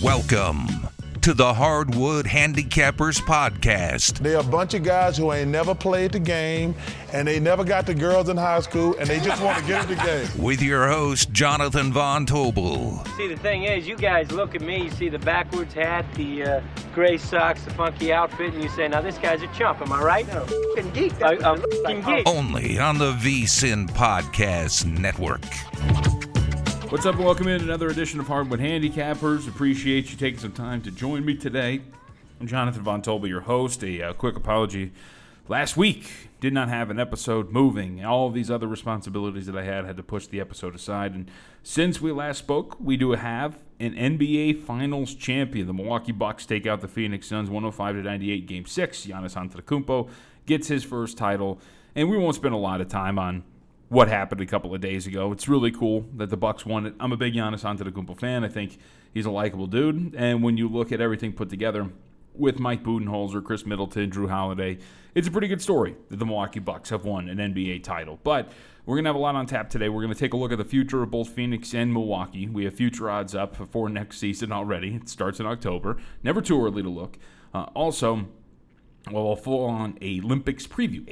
Welcome to the Hardwood Handicappers Podcast. They're a bunch of guys who ain't never played the game, and they never got the girls in high school, and they just want to get in the game. With your host, Jonathan Von Tobel. See, the thing is, you guys look at me, you see the backwards hat, the gray socks, the funky outfit, and you say, now this guy's a chump, am I right? No, f***ing geek. I'm f***ing geek. Only on the VSiN Podcast Network. What's up and welcome in another edition of Hardwood Handicappers. Appreciate you taking some time to join me today. I'm Jonathan Von Tobel, your host. A quick apology. Last week, did not have an episode moving. All of these other responsibilities that I had to push the episode aside. And since we last spoke, we do have an NBA Finals champion. The Milwaukee Bucks take out the Phoenix Suns 105-98 Game 6. Giannis Antetokounmpo gets his first title. And we won't spend a lot of time on what happened a couple of days ago. It's really cool that the Bucks won it. I'm a big Giannis Antetokounmpo fan. I think he's a likable dude. And when you look at everything put together with Mike Budenholzer, Chris Middleton, Drew Holiday, it's a pretty good story that the Milwaukee Bucks have won an NBA title. But we're going to have a lot on tap today. We're going to take a look at the future of both Phoenix and Milwaukee. We have future odds up for next season already. It starts in October. Never too early to look. Also, we'll full on Olympics preview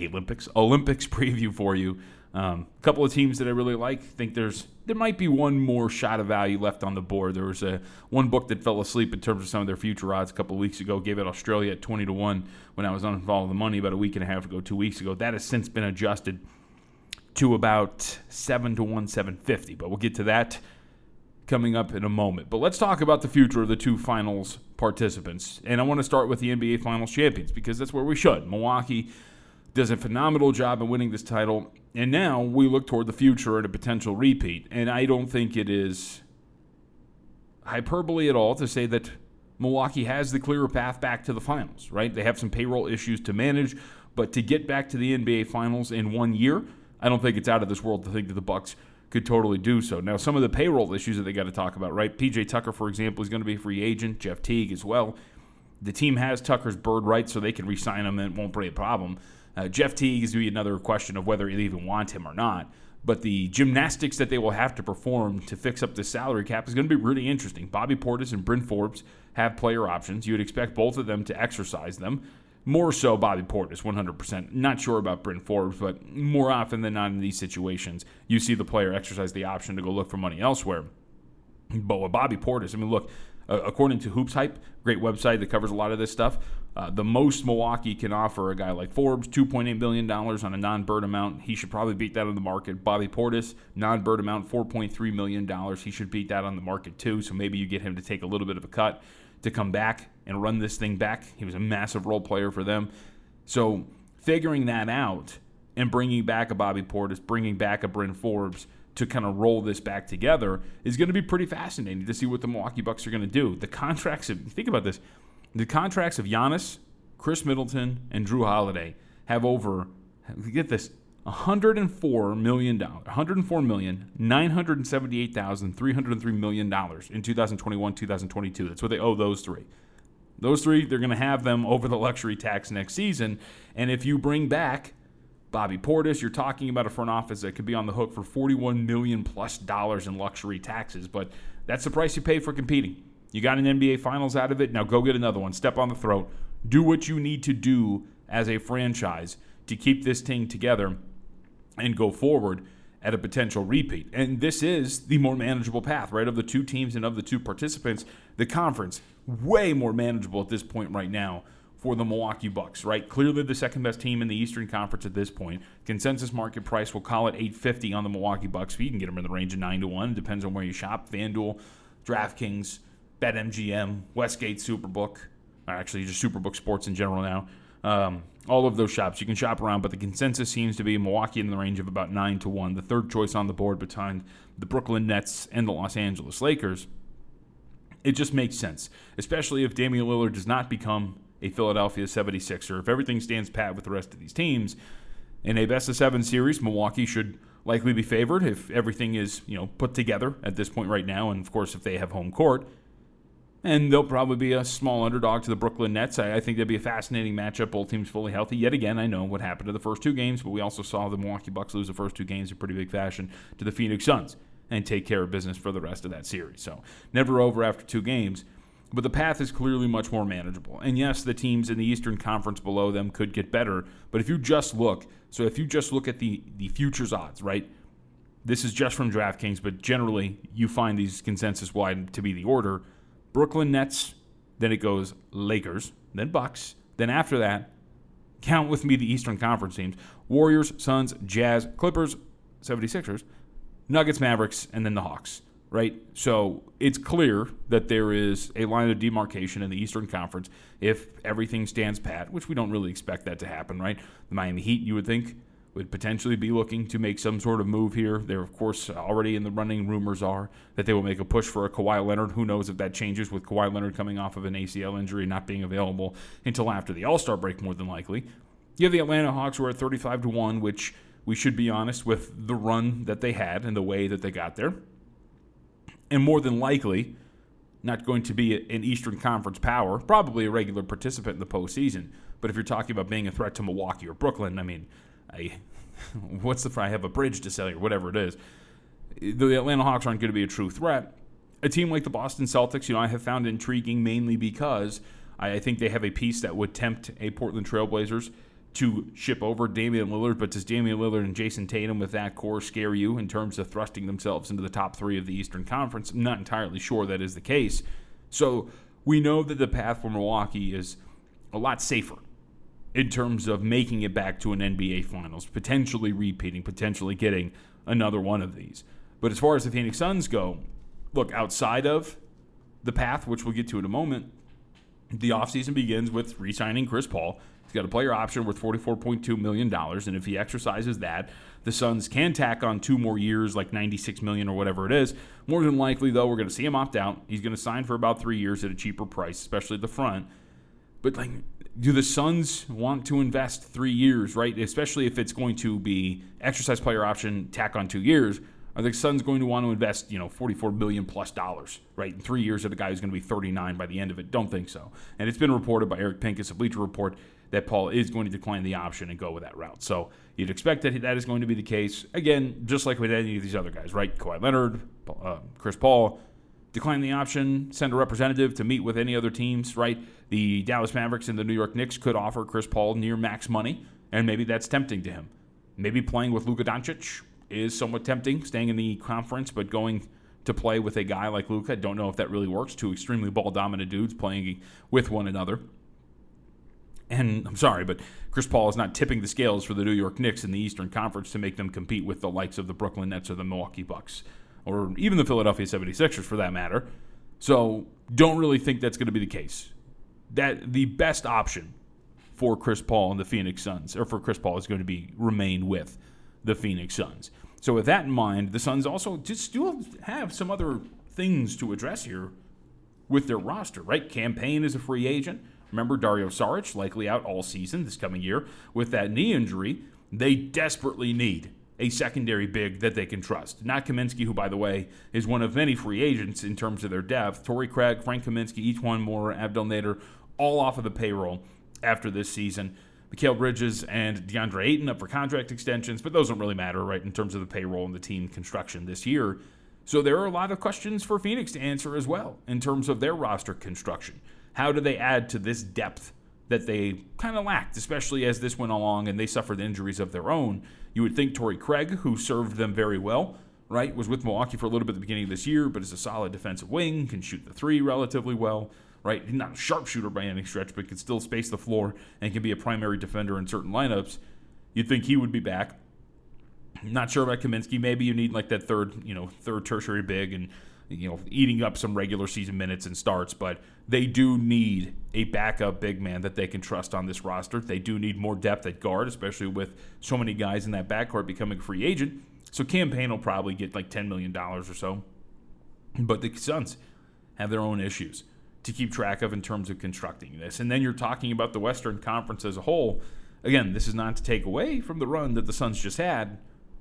for you. A couple of teams that I really like. Think there might be one more shot of value left on the board. There was one book that fell asleep in terms of some of their future odds a couple of weeks ago. Gave it Australia at 20-1 when I was on Follow the Money about a week and a half ago, 2 weeks ago. That has since been adjusted to about 7-1, 750. But we'll get to that coming up in a moment. But let's talk about the future of the two finals participants. And I want to start with the NBA Finals champions because that's where we should. Milwaukee does a phenomenal job in winning this title, and now we look toward the future and a potential repeat. And I don't think it is hyperbole at all to say that Milwaukee has the clearer path back to the finals, right? They have some payroll issues to manage, but to get back to the NBA Finals in 1 year, I don't think it's out of this world to think that the Bucks could totally do so. Now, some of the payroll issues that they got to talk about, right? PJ Tucker, for example, is going to be a free agent. Jeff Teague as well. The team has Tucker's bird right, so they can re-sign him and it won't be a problem. Jeff Teague is going to be another question of whether they even want him or not. But the gymnastics that they will have to perform to fix up the salary cap is going to be really interesting. Bobby Portis and Bryn Forbes have player options. You would expect both of them to exercise them. More so Bobby Portis, 100%. Not sure about Bryn Forbes, but more often than not in these situations, you see the player exercise the option to go look for money elsewhere. But with Bobby Portis, I mean, look, according to Hoops Hype, great website that covers a lot of this stuff, the most Milwaukee can offer a guy like Forbes, $2.8 billion on a non-bird amount. He should probably beat that on the market. Bobby Portis, non-bird amount, $4.3 million. He should beat that on the market too, so maybe you get him to take a little bit of a cut to come back and run this thing back. He was a massive role player for them. So figuring that out and bringing back a Bobby Portis, bringing back a Bryn Forbes to kind of roll this back together is going to be pretty fascinating to see what the Milwaukee Bucks are going to do. The contracts think about this. The contracts of Giannis, Chris Middleton, and Drew Holiday have over, get this, $104,978,303 million in 2021, 2022. That's what they owe those three. Those three, they're going to have them over the luxury tax next season. And if you bring back Bobby Portis, you're talking about a front office that could be on the hook for $41 million plus in luxury taxes. But that's the price you pay for competing. You got an NBA Finals out of it. Now go get another one. Step on the throat. Do what you need to do as a franchise to keep this thing together and go forward at a potential repeat. And this is the more manageable path, right? Of the two teams and of the two participants, the conference, way more manageable at this point right now for the Milwaukee Bucks, right? Clearly the second best team in the Eastern Conference at this point. Consensus market price, we'll call it $850 on the Milwaukee Bucks. You can get them in the range of 9-1. It depends on where you shop. FanDuel, DraftKings, BetMGM, Westgate, Superbook, or actually just Superbook Sports in general now. All of those shops. You can shop around, but the consensus seems to be Milwaukee in the range of about 9-1. The third choice on the board behind the Brooklyn Nets and the Los Angeles Lakers. It just makes sense, especially if Damian Lillard does not become a Philadelphia 76er. If everything stands pat with the rest of these teams, in a best-of-7 series, Milwaukee should likely be favored if everything is put together at this point right now, and, of course, if they have home court. And they'll probably be a small underdog to the Brooklyn Nets. I think that'd be a fascinating matchup. Both teams fully healthy. Yet again, I know what happened to the first two games, but we also saw the Milwaukee Bucks lose the first two games in pretty big fashion to the Phoenix Suns and take care of business for the rest of that series. So never over after two games. But the path is clearly much more manageable. And yes, the teams in the Eastern Conference below them could get better. But if you just look at the futures odds, right? This is just from DraftKings, but generally you find these consensus wide to be the order. Brooklyn Nets, then it goes Lakers, then Bucks. Then after that, count with me the Eastern Conference teams. Warriors, Suns, Jazz, Clippers, 76ers, Nuggets, Mavericks, and then the Hawks. Right? So it's clear that there is a line of demarcation in the Eastern Conference if everything stands pat, which we don't really expect that to happen, right? The Miami Heat, you would think, would potentially be looking to make some sort of move here. They're, of course, already in the running. Rumors are that they will make a push for a Kawhi Leonard. Who knows if that changes with Kawhi Leonard coming off of an ACL injury, not being available until after the All-Star break, more than likely. You have the Atlanta Hawks, who are at 35-1, which we should be honest with the run that they had and the way that they got there. And more than likely, not going to be an Eastern Conference power, probably a regular participant in the postseason. But if you're talking about being a threat to Milwaukee or Brooklyn, I mean, I have a bridge to sell you, whatever it is. The Atlanta Hawks aren't going to be a true threat. A team like the Boston Celtics, I have found intriguing mainly because I think they have a piece that would tempt a Portland Trailblazers to ship over Damian Lillard, but does Damian Lillard and Jason Tatum with that core scare you in terms of thrusting themselves into the top three of the Eastern Conference? I'm not entirely sure that is the case. So we know that the path for Milwaukee is a lot safer in terms of making it back to an NBA Finals, potentially repeating, potentially getting another one of these. But as far as the Phoenix Suns go, look, outside of the path, which we'll get to in a moment, the offseason begins with re-signing Chris Paul. He's got a player option worth $44.2 million, and if he exercises that, the Suns can tack on 2 more years, like $96 million or whatever it is. More than likely, though, we're going to see him opt out. He's going to sign for about 3 years at a cheaper price, especially at the front. But do the Suns want to invest 3 years, right? Especially if it's going to be exercise player option, tack on 2 years. Are the Suns going to want to invest, $44 million plus, right? In 3 years of the guy who's going to be 39 by the end of it? Don't think so. And it's been reported by Eric Pincus of Bleacher Report that Paul is going to decline the option and go with that route. So you'd expect that is going to be the case. Again, just like with any of these other guys, right? Kawhi Leonard, Chris Paul, decline the option, send a representative to meet with any other teams, right? The Dallas Mavericks and the New York Knicks could offer Chris Paul near max money, and maybe that's tempting to him. Maybe playing with Luka Doncic is somewhat tempting, staying in the conference, but going to play with a guy like Luka, don't know if that really works. 2 extremely ball-dominant dudes playing with one another. And I'm sorry, but Chris Paul is not tipping the scales for the New York Knicks in the Eastern Conference to make them compete with the likes of the Brooklyn Nets or the Milwaukee Bucks, or even the Philadelphia 76ers for that matter. So don't really think that's going to be the case. That the best option for Chris Paul and the Phoenix Suns, or for Chris Paul, is going to remain with the Phoenix Suns. So with that in mind, the Suns also just still have some other things to address here with their roster, right? Cam Payne is a free agent. Remember, Dario Saric likely out all season this coming year with that knee injury. They desperately need a secondary big that they can trust. Not Kaminsky, who, by the way, is one of many free agents in terms of their depth. Torrey Craig, Frank Kaminsky, each one more, Abdel Nader, all off of the payroll after this season. Mikal Bridges and DeAndre Ayton up for contract extensions, but those don't really matter, right, in terms of the payroll and the team construction this year. So there are a lot of questions for Phoenix to answer as well in terms of their roster construction. How do they add to this depth that they kind of lacked, especially as this went along and they suffered injuries of their own? You would think Torrey Craig, who served them very well, right, was with Milwaukee for a little bit at the beginning of this year, but is a solid defensive wing, can shoot the 3 relatively well, right? He's not a sharpshooter by any stretch, but can still space the floor and can be a primary defender in certain lineups. You'd think he would be back. Not sure about Kaminsky. Maybe you need like that third tertiary big and eating up some regular season minutes and starts, but they do need a backup big man that they can trust on this roster. They do need more depth at guard, especially with so many guys in that backcourt becoming a free agent. So Cam Payne will probably get like $10 million or so. But the Suns have their own issues to keep track of in terms of constructing this. And then you're talking about the Western Conference as a whole. Again, this is not to take away from the run that the Suns just had,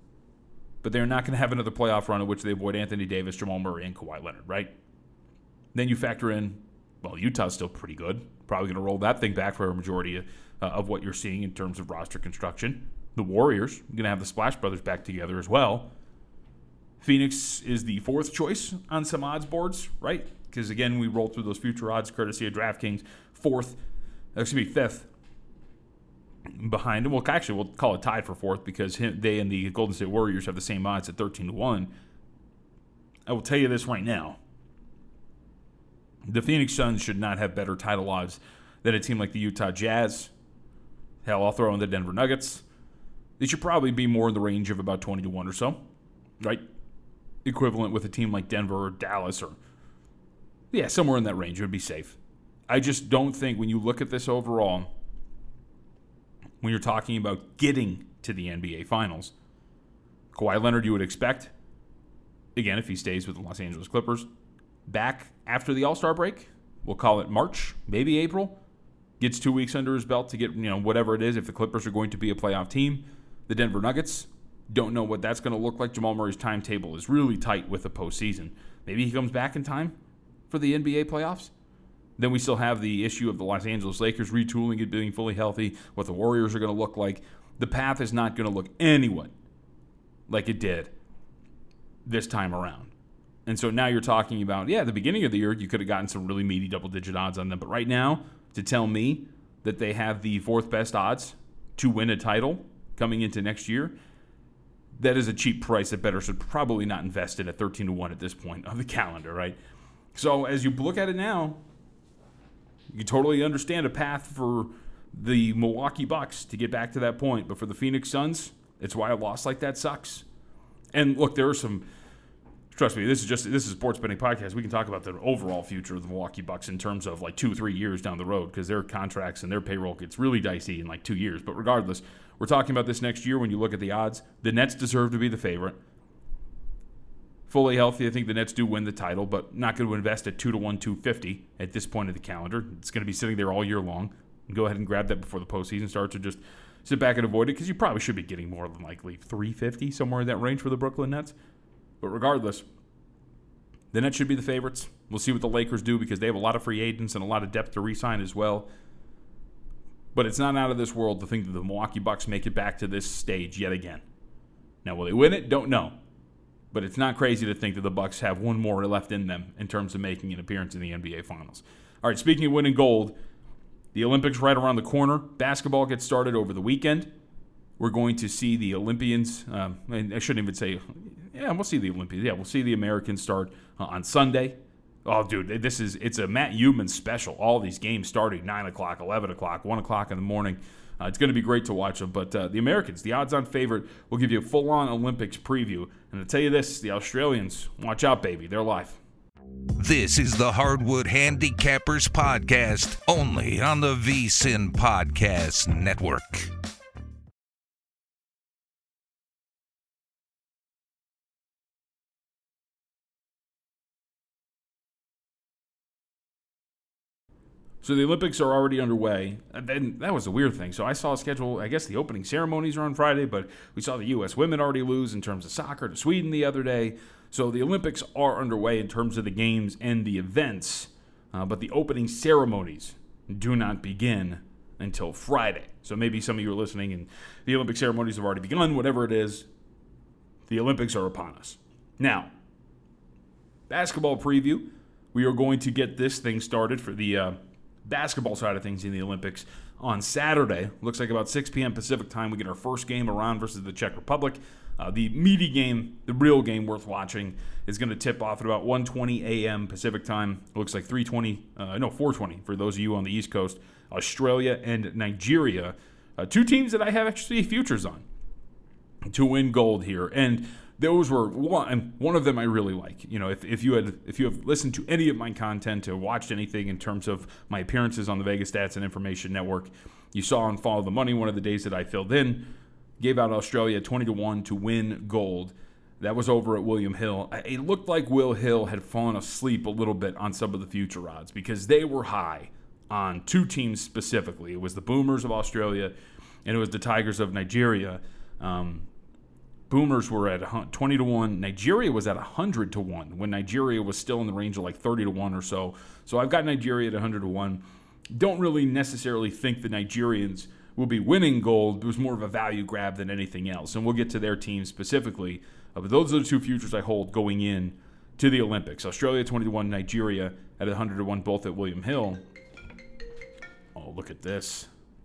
but they're not going to have another playoff run in which they avoid Anthony Davis, Jamal Murray, and Kawhi Leonard, right? Then you factor in, well, Utah's still pretty good. Probably going to roll that thing back for a majority of what you're seeing in terms of roster construction. The Warriors are going to have the Splash Brothers back together as well. Phoenix is the fourth choice on some odds boards, right? Because, again, we roll through those future odds courtesy of DraftKings. Fifth behind him. Well, actually, we'll call it tied for fourth because they and the Golden State Warriors have the same odds at 13-1. I will tell you this right now. The Phoenix Suns should not have better title odds than a team like the Utah Jazz. Hell, I'll throw in the Denver Nuggets. They should probably be more in the range of about 20-1 or so, right? Equivalent with a team like Denver or Dallas or, somewhere in that range. It would be safe. I just don't think when you look at this overall, when you're talking about getting to the NBA Finals, Kawhi Leonard you would expect, again, if he stays with the Los Angeles Clippers, back after the All-Star break, we'll call it March, maybe April, gets 2 weeks under his belt to get, whatever it is, if the Clippers are going to be a playoff team. The Denver Nuggets, don't know what that's going to look like. Jamal Murray's timetable is really tight with the postseason. Maybe he comes back in time for the NBA playoffs. Then we still have the issue of the Los Angeles Lakers retooling it, being fully healthy, what the Warriors are going to look like. The path is not going to look anyone like it did this time around. And so now you're talking about, at the beginning of the year, you could have gotten some really meaty double-digit odds on them. But right now, to tell me that they have the fourth best odds to win a title coming into next year, that is a cheap price that bettors should probably not invest in at 13-1 at this point of the calendar, right? So as you look at it now, you totally understand a path for the Milwaukee Bucks to get back to that point. But for the Phoenix Suns, it's why a loss like that sucks. And look, there are some, trust me, this is a sports betting podcast. We can talk about the overall future of the Milwaukee Bucks in terms of like 2-3 years down the road because their contracts and their payroll gets really dicey in like 2 years. But regardless, we're talking about this next year when you look at the odds. The Nets deserve to be the favorite. Fully healthy, I think the Nets do win the title, but not going to invest at 2-1, 250 at this point of the calendar. It's going to be sitting there all year long. Go ahead and grab that before the postseason starts, or just sit back and avoid it because you probably should be getting more than likely 350, somewhere in that range for the Brooklyn Nets. But regardless, the Nets should be the favorites. We'll see what the Lakers do because they have a lot of free agents and a lot of depth to re-sign as well. But it's not out of this world to think that the Milwaukee Bucks make it back to this stage yet again. Now, will they win it? Don't know. But it's not crazy to think that the Bucks have one more left in them in terms of making an appearance in the NBA Finals. All right, speaking of winning gold, the Olympics right around the corner. Basketball gets started over the weekend. We're going to see the Olympians. I shouldn't even say, we'll see the Olympians. Yeah, we'll see the Americans start on Sunday. Oh, dude, it's a Matt Human special. All these games starting 9 o'clock, 11 o'clock, 1 o'clock in the morning. It's going to be great to watch them. But the Americans, the odds-on favorite, will give you a full-on Olympics preview. And to tell you this, the Australians, watch out, baby. They're live. This is the Hardwood Handicappers Podcast, only on the VSiN Podcast Network. So the Olympics are already underway. And that was a weird thing. So I saw a schedule. I guess the opening ceremonies are on Friday, but we saw the U.S. women already lose in terms of soccer to Sweden the other day. So the Olympics are underway in terms of the games and the events, but the opening ceremonies do not begin until Friday. So maybe some of you are listening and the Olympic ceremonies have already begun. Whatever it is, the Olympics are upon us. Now, basketball preview. We are going to get this thing started for the basketball side of things in the Olympics on Saturday. Looks like about 6 p.m. Pacific time. We get our first game, Iran versus the Czech Republic. The meaty game, the real game worth watching, is going to tip off at about 1:20 a.m. Pacific time. It looks like 4:20 for those of you on the East Coast. Australia and Nigeria, two teams that I have actually futures on to win gold here. And those were one of them I really like. You know, if you have listened to any of my content or watched anything in terms of my appearances on the Vegas Stats and Information Network, you saw on Follow the Money one of the days that I filled in, gave out Australia 20-1 to win gold. That was over at William Hill. It looked like Will Hill had fallen asleep a little bit on some of the future odds because they were high on two teams specifically. It was the Boomers of Australia and it was the Tigers of Nigeria. Boomers were at 20-1. Nigeria was at 100-1 when Nigeria was still in the range of like 30-1 or so. So I've got Nigeria at 100-1. Don't really necessarily think the Nigerians will be winning gold. It was more of a value grab than anything else. And we'll get to their team specifically. But those are the two futures I hold going in to the Olympics. Australia 20-1, Nigeria at 100-1, both at William Hill. Oh, look at this.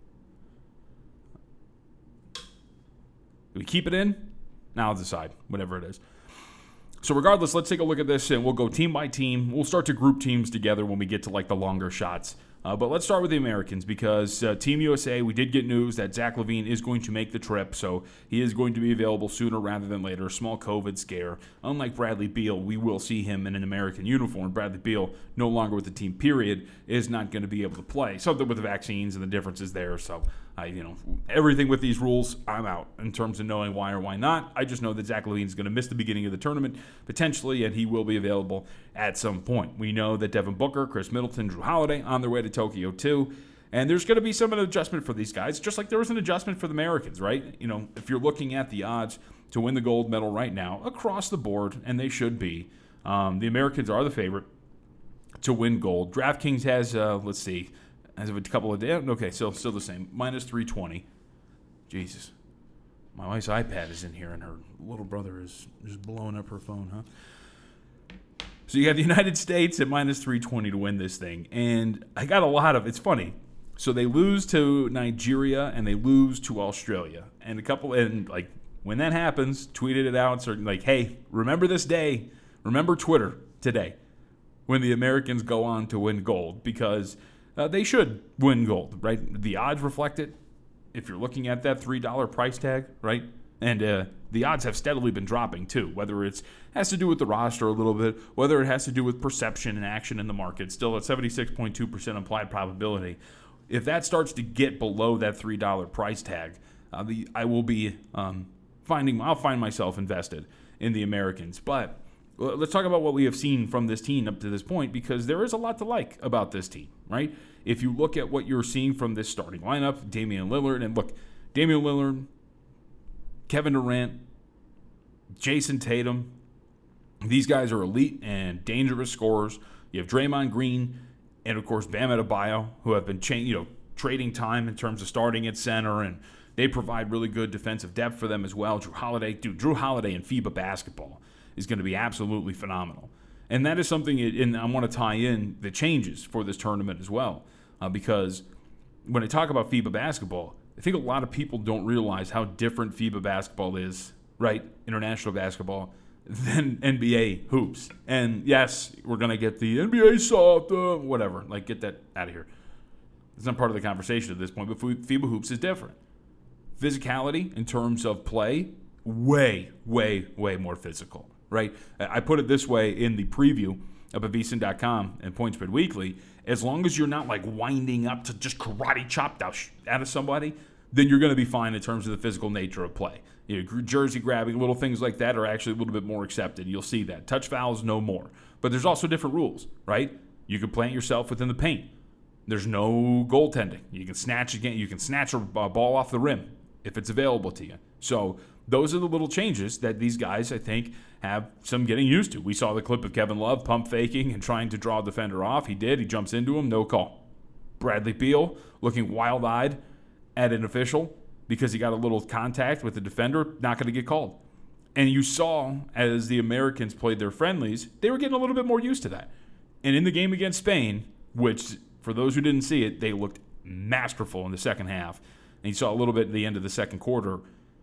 Do we keep it in? Now I'll decide, whatever it is. So regardless, let's take a look at this, and we'll go team by team. We'll start to group teams together when we get to like the longer shots. But let's start with the Americans because Team USA, we did get news that Zach LaVine is going to make the trip, so he is going to be available sooner rather than later. A small COVID scare. Unlike Bradley Beal, we will see him in an American uniform. Bradley Beal, no longer with the team, period, is not going to be able to play. Something with the vaccines and the differences there. So, everything with these rules, I'm out in terms of knowing why or why not. I just know that Zach LaVine is going to miss the beginning of the tournament, potentially, and he will be available at some point. We know that Devin Booker, Chris Middleton, Drew Holiday on their way to Tokyo too. And there's going to be some adjustment for these guys, just like there was an adjustment for the Americans, right? If you're looking at the odds to win the gold medal right now across the board, and they should be, the Americans are the favorite to win gold. DraftKings has, let's see, as of a couple of days. Okay, still the same. Minus 320. Jesus. My wife's iPad is in here, and her little brother is just blowing up her phone, huh? So you have the United States at minus 320 to win this thing. And I got a lot of, it's funny. So they lose to Nigeria and they lose to Australia. And when that happens, tweeted it out, certain like, hey, remember this day. Remember Twitter today when the Americans go on to win gold because they should win gold, right? The odds reflect it. If you're looking at that $3 price tag, right? And the odds have steadily been dropping too, whether it has to do with the roster a little bit, whether it has to do with perception and action in the market, still at 76.2% implied probability. If that starts to get below that $3 price tag, I'll find myself invested in the Americans. But let's talk about what we have seen from this team up to this point because there is a lot to like about this team, right? If you look at what you're seeing from this starting lineup, Damian Lillard, and look, Damian Lillard, Kevin Durant, Jason Tatum, these guys are elite and dangerous scorers. You have Draymond Green and, of course, Bam Adebayo, who have been trading time in terms of starting at center, and they provide really good defensive depth for them as well. Drew Holiday in FIBA basketball is going to be absolutely phenomenal. And that is something, and I want to tie in the changes for this tournament as well, because when I talk about FIBA basketball, I think a lot of people don't realize how different FIBA basketball is, right, international basketball, than NBA hoops. And yes, we're going to get the NBA soft, whatever. Like, get that out of here. It's not part of the conversation at this point, but FIBA hoops is different. Physicality in terms of play, way, way, way more physical, right? I put it this way in the preview up at vsin.com and Point Spread Weekly. As long as you're not like winding up to just karate chopped out of somebody, then you're going to be fine in terms of the physical nature of play. Jersey grabbing, little things like that are actually a little bit more accepted. You'll see that. Touch fouls, no more. But there's also different rules, right? You can plant yourself within the paint. There's no goaltending. You can snatch a ball off the rim if it's available to you. So those are the little changes that these guys, I think, have some getting used to. We saw the clip of Kevin Love pump faking and trying to draw a defender off. He did. He jumps into him. No call. Bradley Beal looking wild-eyed at an official because he got a little contact with the defender, not going to get called. And you saw, as the Americans played their friendlies, they were getting a little bit more used to that. And in the game against Spain, which, for those who didn't see it, they looked masterful in the second half. And you saw a little bit at the end of the second quarter.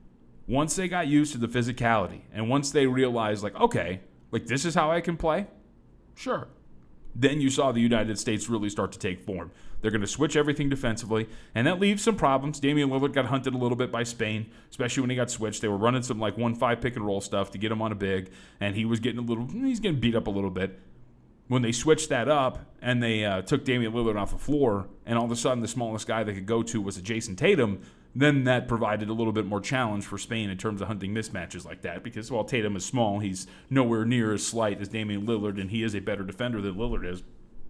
Once they got used to the physicality, and once they realized, like, okay, like this is how I can play, sure. Then you saw the United States really start to take form. They're going to switch everything defensively, and that leaves some problems. Damian Lillard got hunted a little bit by Spain, especially when he got switched. They were running some like 1-5 pick and roll stuff to get him on a big, and he's getting beat up a little bit. When they switched that up and they took Damian Lillard off the floor, and all of a sudden the smallest guy they could go to was a Jason Tatum, then that provided a little bit more challenge for Spain in terms of hunting mismatches like that. Because while Tatum is small, he's nowhere near as slight as Damian Lillard, and he is a better defender than Lillard is.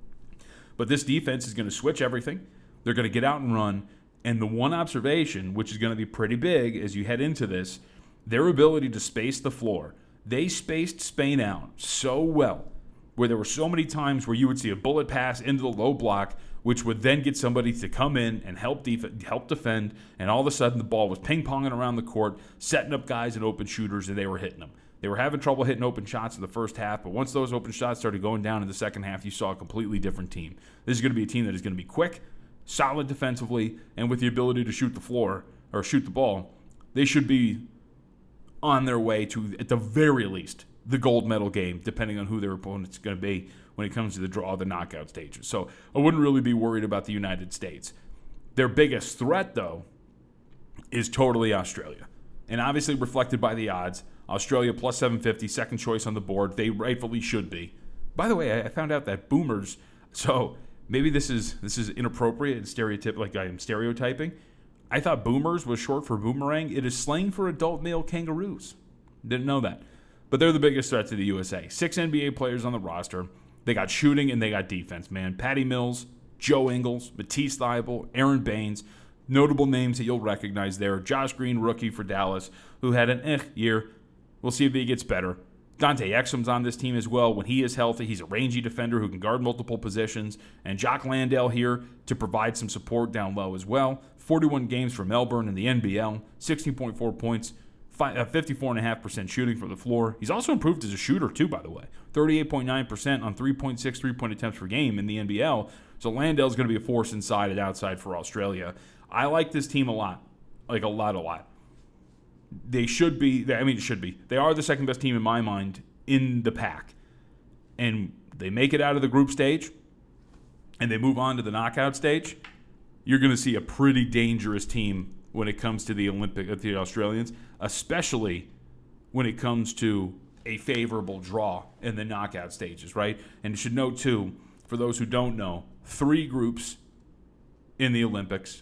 But this defense is going to switch everything. They're going to get out and run. And the one observation, which is going to be pretty big as you head into this, their ability to space the floor. They spaced Spain out so well, where there were so many times where you would see a bullet pass into the low block, which would then get somebody to come in and help defend, and all of a sudden the ball was ping-ponging around the court, setting up guys and open shooters, and they were hitting them. They were having trouble hitting open shots in the first half, but once those open shots started going down in the second half, you saw a completely different team. This is going to be a team that is going to be quick, solid defensively, and with the ability to shoot the ball. They should be on their way to, at the very least, the gold medal game, depending on who their opponent's going to be when it comes to the draw of the knockout stages. So I wouldn't really be worried about the United States. Their biggest threat, though, is totally Australia. And obviously reflected by the odds, Australia plus 750, second choice on the board. They rightfully should be. By the way, I found out that boomers, so maybe this is inappropriate and stereotypical, like I am stereotyping. I thought boomers was short for boomerang. It is slang for adult male kangaroos. Didn't know that. But they're the biggest threat to the USA. 6 NBA players on the roster. They got shooting and they got defense, man. Patty Mills, Joe Ingles, Matisse Thybulle, Aaron Baines. Notable names that you'll recognize there. Josh Green, rookie for Dallas, who had an year. We'll see if he gets better. Dante Exum's on this team as well. When he is healthy, he's a rangy defender who can guard multiple positions. And Jock Landale here to provide some support down low as well. 41 games for Melbourne in the NBL, 16.4 points, 54.5% shooting from the floor. He's also improved as a shooter too, by the way. 38.9% on 3.6 three-point attempts per game in the NBL. So Landale's going to be a force inside and outside for Australia. I like this team a lot. Like a lot. They should be. They are the second best team in my mind in the pack. And they make it out of the group stage and they move on to the knockout stage. You're going to see a pretty dangerous team when it comes to the Australians, especially when it comes to a favorable draw in the knockout stages, right? And you should note, too, for those who don't know, 3 groups in the Olympics.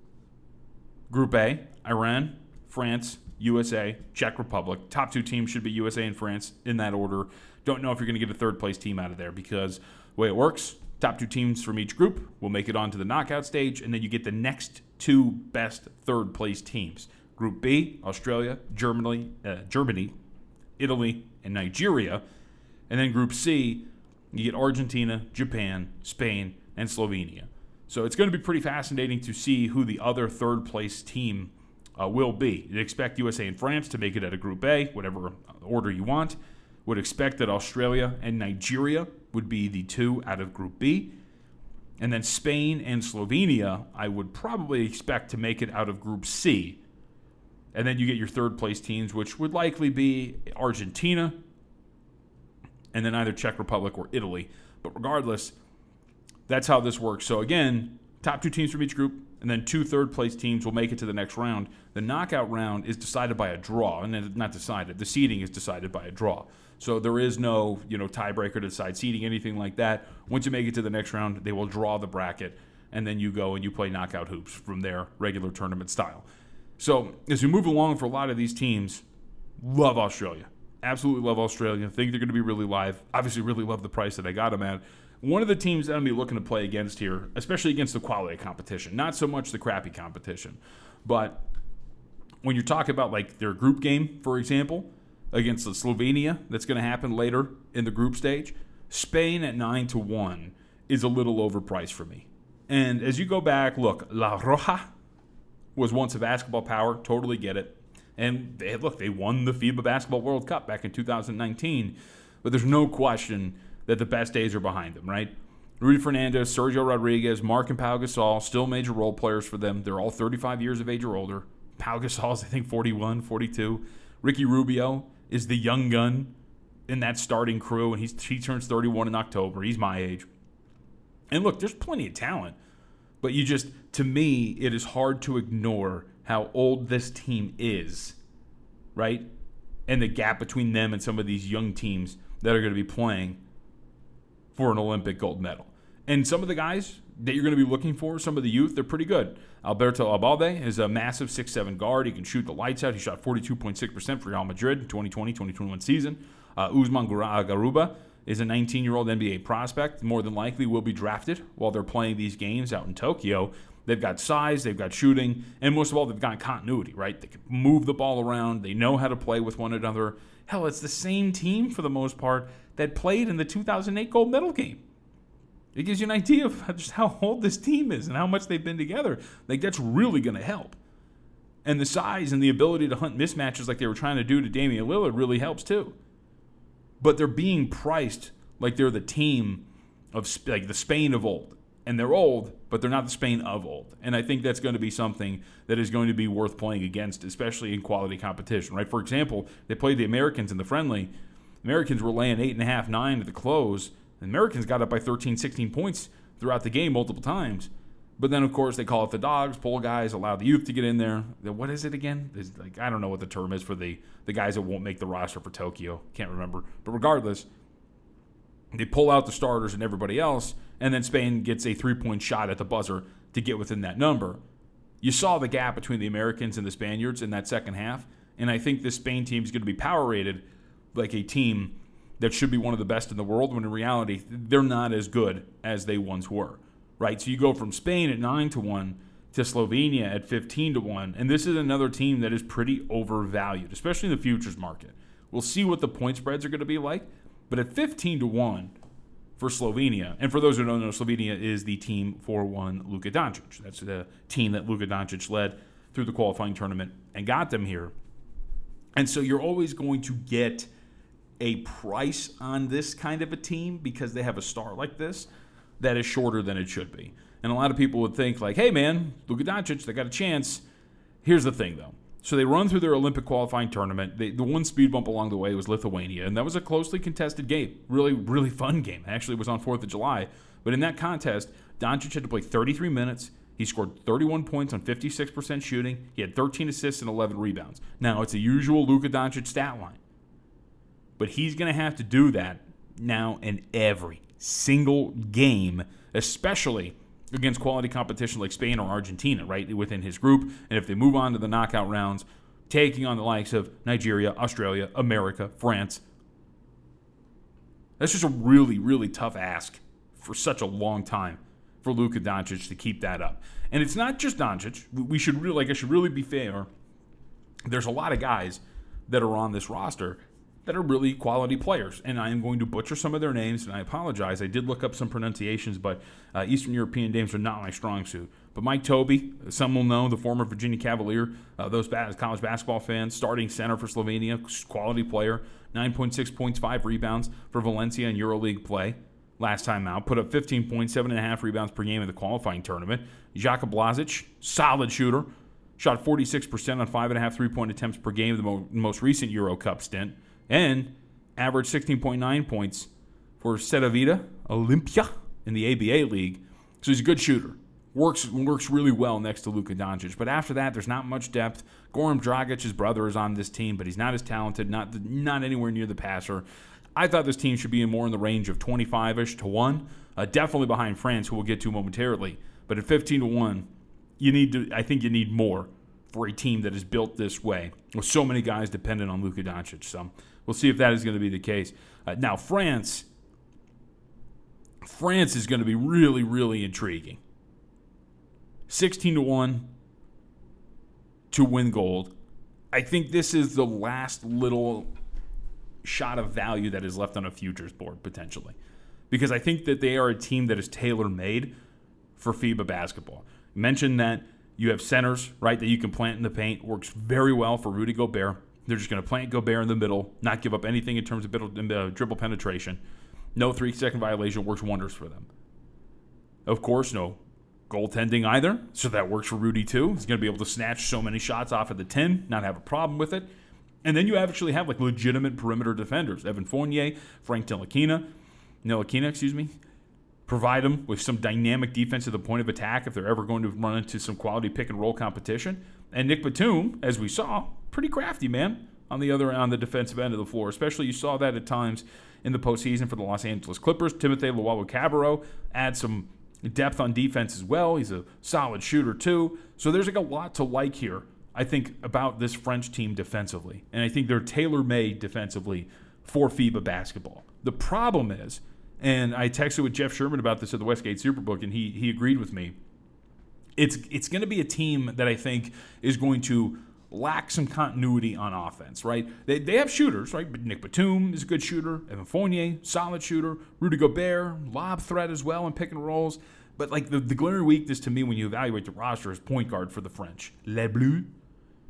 Group A, Iran, France, USA, Czech Republic. Top 2 teams should be USA and France in that order. Don't know if you're going to get a third-place team out of there because the way it works, top 2 teams from each group will make it onto the knockout stage, and then you get the next 2 best third-place teams. Group B, Australia, Germany, Italy, and Nigeria. And then Group C, you get Argentina, Japan, Spain, and Slovenia. So it's going to be pretty fascinating to see who the other third-place team will be. You'd expect USA and France to make it out of Group A, whatever order you want. Would expect that Australia and Nigeria would be the 2 out of Group B. And then Spain and Slovenia, I would probably expect to make it out of Group C. And then you get your third-place teams, which would likely be Argentina, and then either Czech Republic or Italy. But regardless, that's how this works. So again, top 2 teams from each group, and then 2 third-place teams will make it to the next round. The knockout round is decided by a draw, and then not decided. The seeding is decided by a draw. So there is no, tiebreaker to decide seeding, anything like that. Once you make it to the next round, they will draw the bracket, and then you go and you play knockout hoops from their regular tournament style. So as we move along for a lot of these teams, love Australia. Absolutely love Australia. Think they're going to be really live. Obviously really love the price that I got them at. One of the teams that I'm going to be looking to play against here, especially against the quality competition, not so much the crappy competition, but when you're talking about like their group game, for example, against the Slovenia, that's going to happen later in the group stage, Spain at 9-1 is a little overpriced for me. And as you go back, look, La Roja was once a basketball power, totally get it. And they won the FIBA Basketball World Cup back in 2019, but there's no question that the best days are behind them, right? Rudy Fernandez, Sergio Rodriguez, Mark and Pau Gasol, still major role players for them. They're all 35 years of age or older. Pau Gasol's, I think, 41, 42. Ricky Rubio is the young gun in that starting crew, and he turns 31 in October. He's my age. And look, there's plenty of talent, but to me, it is hard to ignore how old this team is, right? And the gap between them and some of these young teams that are going to be playing for an Olympic gold medal. And some of the guys that you're going to be looking for, some of the youth, they're pretty good. Alberto Abalde is a massive 6'7" guard. He can shoot the lights out. He shot 42.6% for Real Madrid in 2020-2021 season. Usman Garuba is a 19-year-old NBA prospect. More than likely will be drafted while they're playing these games out in Tokyo. They've got size, they've got shooting, and most of all, they've got continuity, right? They can move the ball around. They know how to play with one another. Hell, it's the same team for the most part that played in the 2008 gold medal game. It gives you an idea of just how old this team is and how much they've been together. Like, that's really going to help. And the size and the ability to hunt mismatches like they were trying to do to Damian Lillard really helps too. But they're being priced like they're the team of like the Spain of old. And they're old, but they're not the Spain of old. And I think that's going to be something that is going to be worth playing against, especially in quality competition, right? For example, they played the Americans in the friendly. Americans were laying 8.5, 9 at the close. The Americans got up by 13, 16 points throughout the game multiple times. But then, of course, they call it the dogs, pull guys, allow the youth to get in there. What is it again? Like, I don't know what the term is for the guys that won't make the roster for Tokyo. Can't remember. But regardless, they pull out the starters and everybody else, and then Spain gets a three-point shot at the buzzer to get within that number. You saw the gap between the Americans and the Spaniards in that second half, and I think this Spain team is going to be power-rated like a team that should be one of the best in the world, when in reality, they're not as good as they once were. Right, so you go from Spain at 9-1 to Slovenia at 15-1, and this is another team that is pretty overvalued, especially in the futures market. We'll see what the point spreads are going to be like, but at 15-1 for Slovenia, and for those who don't know, Slovenia is the team for one Luka Doncic. That's the team that Luka Doncic led through the qualifying tournament and got them here. And so you're always going to get a price on this kind of a team because they have a star like this that is shorter than it should be. And a lot of people would think like, hey man, Luka Doncic, they got a chance. Here's the thing though. So they run through their Olympic qualifying tournament. The one speed bump along the way was Lithuania, and that was a closely contested game. Really, really fun game. Actually, it was on 4th of July. But in that contest, Doncic had to play 33 minutes. He scored 31 points on 56% shooting. He had 13 assists and 11 rebounds. Now, it's a usual Luka Doncic stat line. But he's going to have to do that now in every single game, especially against quality competition like Spain or Argentina, right, within his group. And if they move on to the knockout rounds, taking on the likes of Nigeria, Australia, America, France, that's just a really, really tough ask for such a long time for Luka Doncic to keep that up. And it's not just Doncic. I should really be fair. There's a lot of guys that are on this roster that are really quality players. And I am going to butcher some of their names, and I apologize. I did look up some pronunciations, but Eastern European names are not my strong suit. But Mike Tobey, some will know, the former Virginia Cavalier, those college basketball fans, starting center for Slovenia, quality player, 9.6 points, 5 rebounds for Valencia in EuroLeague play. Last time out, put up 15 points, 7.5 rebounds per game in the qualifying tournament. Jaka Blažić, solid shooter, shot 46% on 5.5 three-point attempts per game in the most recent Euro Cup stint, and averaged 16.9 points for Cedevita Olympia in the ABA League. So he's a good shooter. Works really well next to Luka Doncic. But after that, there's not much depth. Goran Dragic, his brother, is on this team, but he's not as talented, not anywhere near the passer. I thought this team should be more in the range of 25-ish to 1. Definitely behind France, who we'll get to momentarily. But at 15-1, I think you need more for a team that is built this way, with so many guys dependent on Luka Doncic. So we'll see if that is going to be the case. Now, France is going to be really, really intriguing. 16-1 to win gold. I think this is the last little shot of value that is left on a futures board, potentially. Because I think that they are a team that is tailor-made for FIBA basketball. Mentioned that you have centers, right, that you can plant in the paint. Works very well for Rudy Gobert. They're just going to plant Gobert in the middle, not give up anything in terms of dribble penetration. No 3-second violation. Works wonders for them. Of course, no goaltending either, so that works for Rudy too. He's going to be able to snatch so many shots off of the 10, not have a problem with it. And then you actually have like legitimate perimeter defenders. Evan Fournier, Frank Ntilikina, provide them with some dynamic defense at the point of attack if they're ever going to run into some quality pick and roll competition. And Nick Batum, as we saw, pretty crafty, man, on the defensive end of the floor. Especially you saw that at times in the postseason for the Los Angeles Clippers. Timothy Luwawu-Cabarrot adds some depth on defense as well. He's a solid shooter too. So there's like a lot to like here, I think, about this French team defensively. And I think they're tailor-made defensively for FIBA basketball. The problem is, and I texted with Jeff Sherman about this at the Westgate Superbook, and he agreed with me, it's going to be a team that I think is going to lack some continuity on offense, right? They have shooters, right? Nick Batum is a good shooter. Evan Fournier, solid shooter. Rudy Gobert, lob threat as well in pick and rolls. But like the glaring weakness to me when you evaluate the roster is point guard for the French. Les Bleus.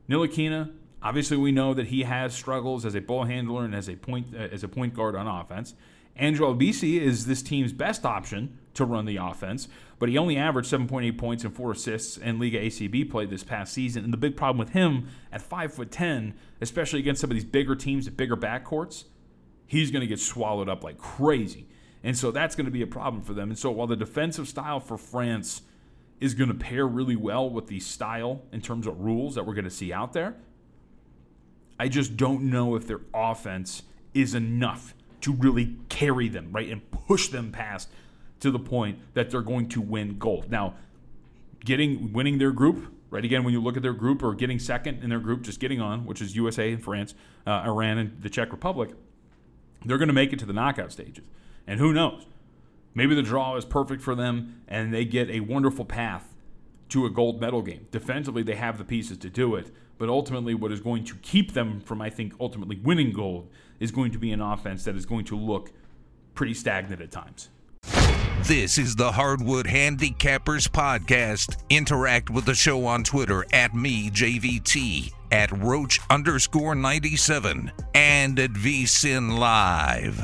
Ntilikina, obviously we know that he has struggles as a ball handler and as a point guard on offense. Angelo Albisi is this team's best option to run the offense, but he only averaged 7.8 points and 4 assists in Liga ACB play this past season. And the big problem with him at 5'10", especially against some of these bigger teams at bigger backcourts, he's going to get swallowed up like crazy. And so that's going to be a problem for them. And so while the defensive style for France is going to pair really well with the style in terms of rules that we're going to see out there, I just don't know if their offense is enough to really carry them, right, and push them past to the point that they're going to win gold. Now, winning their group, right, again, when you look at their group or getting second in their group, just getting on, which is USA and France, Iran and the Czech Republic, they're going to make it to the knockout stages. And who knows? Maybe the draw is perfect for them and they get a wonderful path to a gold medal game. Defensively, they have the pieces to do it. But ultimately, what is going to keep them from, I think, ultimately winning gold is going to be an offense that is going to look pretty stagnant at times. This is the Hardwood Handicappers Podcast. Interact with the show on Twitter at MeJVT, at Roach_97, and at VSIN Live.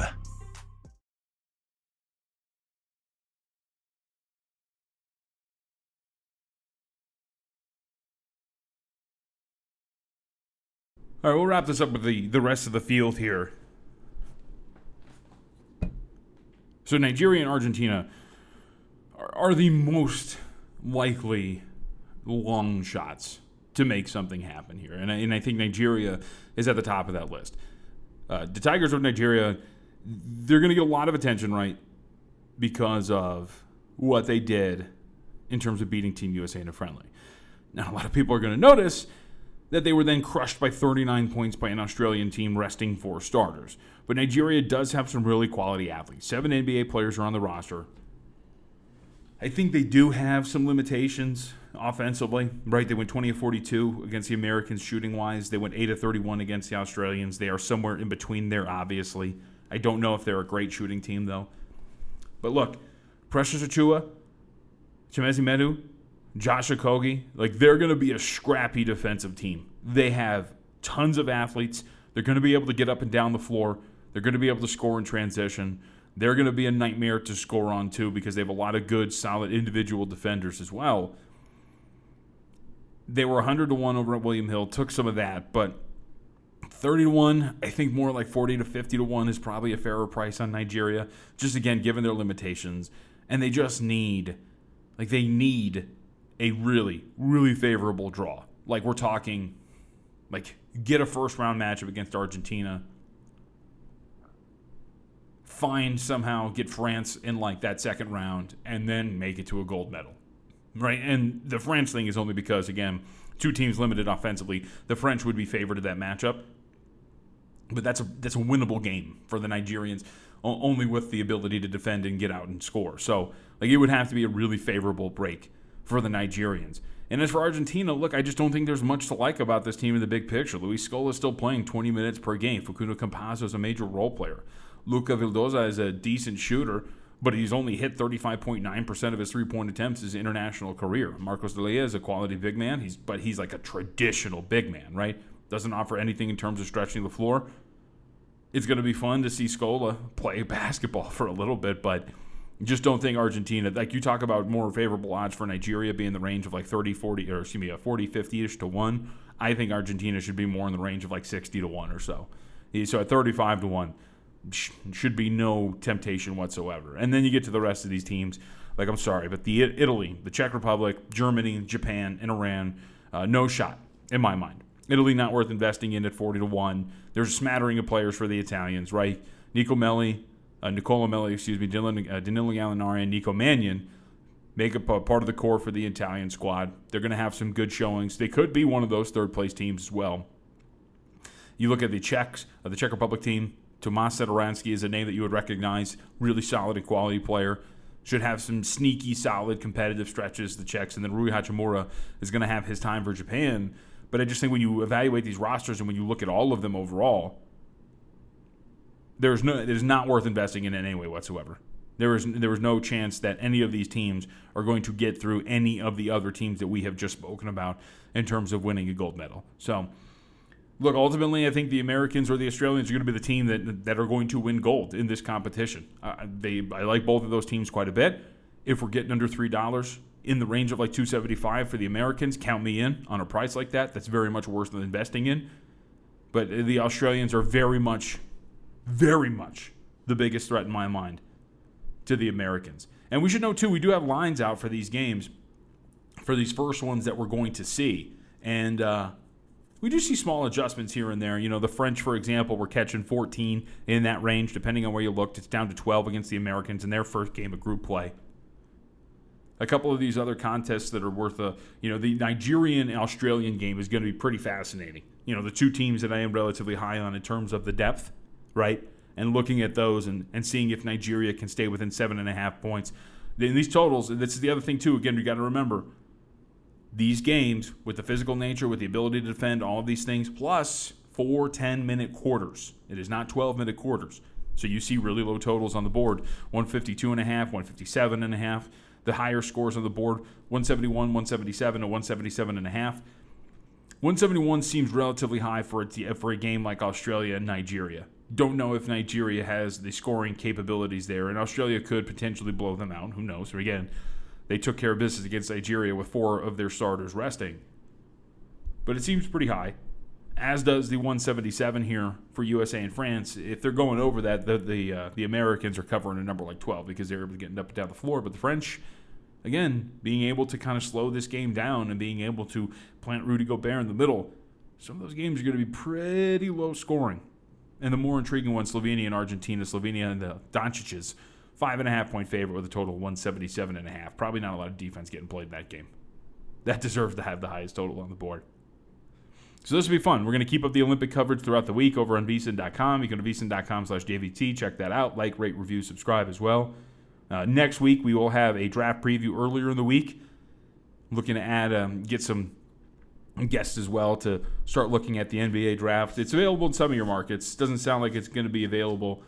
All right, we'll wrap this up with the rest of the field here. So Nigeria and Argentina are the most likely long shots to make something happen here. And I think Nigeria is at the top of that list. The Tigers of Nigeria, they're going to get a lot of attention, right, because of what they did in terms of beating Team USA in a friendly. Now, a lot of people are going to notice that they were then crushed by 39 points by an Australian team resting 4 starters. But Nigeria does have some really quality athletes. 7 NBA players are on the roster. I think they do have some limitations offensively, right? They went 20 of 42 against the Americans shooting-wise. They went 8 of 31 against the Australians. They are somewhere in between there, obviously. I don't know if they're a great shooting team, though. But look, Precious Achiuwa, Chimezi Medu, Josh Okogie, like they're going to be a scrappy defensive team. They have tons of athletes. They're going to be able to get up and down the floor. They're going to be able to score in transition. They're going to be a nightmare to score on, too, because they have a lot of good, solid individual defenders as well. They were 100-1 over at William Hill, took some of that, but 30-1, I think more like 40 to 50-1 is probably a fairer price on Nigeria, just again, given their limitations. And they just need a really, really favorable draw. Like we're talking, like get a first-round matchup against Argentina, get France in like that second round, and then make it to a gold medal, right? And the France thing is only because, again, 2 teams limited offensively. The French would be favored in that matchup, but that's a winnable game for the Nigerians, only with the ability to defend and get out and score. So like it would have to be a really favorable break for the Nigerians. And as for Argentina, look, I just don't think there's much to like about this team in the big picture. Luis Scola is still playing 20 minutes per game. Facundo Campazzo is a major role player. Luca Vildoza is a decent shooter, but he's only hit 35.9% of his three-point attempts his international career. Marcos Delia is a quality big man, but he's like a traditional big man, right? Doesn't offer anything in terms of stretching the floor. It's going to be fun to see Scola play basketball for a little bit, but just don't think Argentina, like you talk about more favorable odds for Nigeria being in the range of like 40-50-ish to 1. I think Argentina should be more in the range of like 60 to 1 or so. So at 35 to 1, should be no temptation whatsoever. And then you get to the rest of these teams. Like, I'm sorry, but the Italy, the Czech Republic, Germany, Japan, and Iran, no shot in my mind. Italy not worth investing in at 40 to 1. There's a smattering of players for the Italians, right? Nicola Melli, Danilo Gallinari, and Nico Mannion make up a part of the core for the Italian squad. They're going to have some good showings. They could be one of those third-place teams as well. You look at the Czech Republic team. Tomas Satoransky is a name that you would recognize. Really solid and quality player. Should have some sneaky, solid, competitive stretches, the Czechs. And then Rui Hachimura is going to have his time for Japan. But I just think when you evaluate these rosters and when you look at all of them overall, it is not worth investing in any way whatsoever. There was no chance that any of these teams are going to get through any of the other teams that we have just spoken about in terms of winning a gold medal. So, look, ultimately, I think the Americans or the Australians are going to be the team that are going to win gold in this competition. I like both of those teams quite a bit. If we're getting under $3 in the range of like $2.75 for the Americans, count me in on a price like that. That's very much worse than investing in. But the Australians are very much the biggest threat in my mind to the Americans. And we should know, too, we do have lines out for these games, for these first ones that we're going to see. And we do see small adjustments here and there. You know, the French, for example, were catching 14 in that range. Depending on where you looked, it's down to 12 against the Americans in their first game of group play. A couple of these other contests that are worth the Nigerian-Australian game is going to be pretty fascinating. You know, the two teams that I am relatively high on in terms of the depth, right? And looking at those and seeing if Nigeria can stay within 7.5 points. In these totals, this is the other thing, too. Again, you got to remember, these games, with the physical nature, with the ability to defend, all of these things, plus 4 10-minute quarters. It is not 12-minute quarters. So you see really low totals on the board, 152.5, 157.5. The higher scores on the board, 171, 177 to 177.5. 171 seems relatively high for a game like Australia and Nigeria. Don't know if Nigeria has the scoring capabilities there, and Australia could potentially blow them out. Who knows? So again, they took care of business against Nigeria with 4 of their starters resting. But it seems pretty high, as does the 177 here for USA and France. If they're going over that, the Americans are covering a number like 12 because they're able to get up and down the floor. But the French, again, being able to kind of slow this game down and being able to plant Rudy Gobert in the middle, some of those games are going to be pretty low scoring. And the more intriguing one, Slovenia and Argentina. Slovenia and the Doncic's 5.5-point favorite with a total of 177.5. Probably not a lot of defense getting played in that game. That deserves to have the highest total on the board. So this will be fun. We're going to keep up the Olympic coverage throughout the week over on VSiN.com. You can go to VSiN.com/JVT. Check that out. Like, rate, review, subscribe as well. Next week, we will have a draft preview earlier in the week. Looking to add, get some guests as well to start looking at the NBA draft. It's available in some of your markets. Doesn't sound like it's going to be available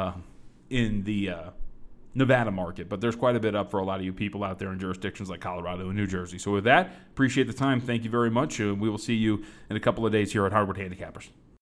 in the Nevada market, but there's quite a bit up for a lot of you people out there in jurisdictions like Colorado and New Jersey. So with that, appreciate the time. Thank you very much. We will see you in a couple of days here at Hardwood Handicappers.